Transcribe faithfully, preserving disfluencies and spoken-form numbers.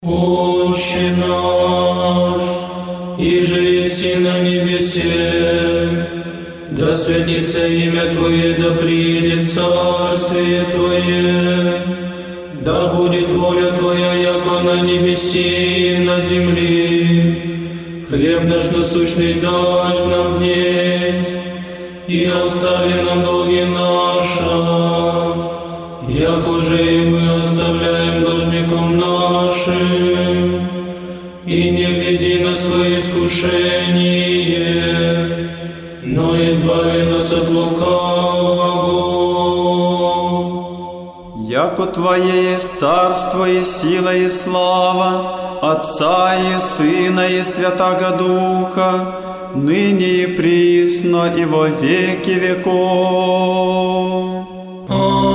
Отче наш, иже еси на небесе, да святится имя Твое, да приидет царствие Твое, да будет воля Твоя, яко на небеси и на земли. Хлеб наш насущный дашь нам днесь, и остави нам долги наши, яко же и мы оставляем должником нашим, и не введи нас в искушение, но избави нас от лукавого. Яко Твое есть царство и сила и слава Отца и Сына и Святаго Духа, ныне и присно и во веки веков.